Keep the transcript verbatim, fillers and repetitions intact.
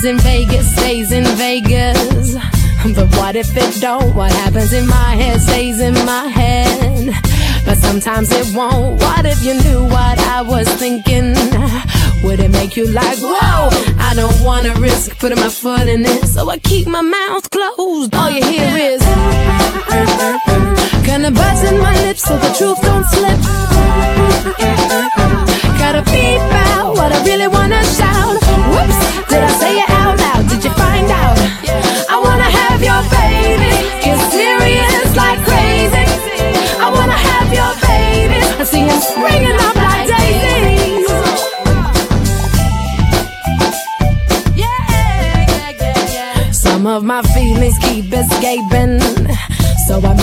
happens in Vegas stays in Vegas. But what if it don't? What happens in my head stays in my head. But sometimes it won't. What if you knew what I was thinking? Would it make you like, whoa? I don't wanna risk putting my foot in it, so I keep my mouth closed. All you hear is kinda buzzing my lips so the truth don't slip. Gotta beep out what I really wanna shout. Whoops, did I say it out loud? Did you find out? I wanna have your baby, get serious like crazy. I wanna have your baby, I see him springing up like daisies. Some of my feelings keep escaping, so I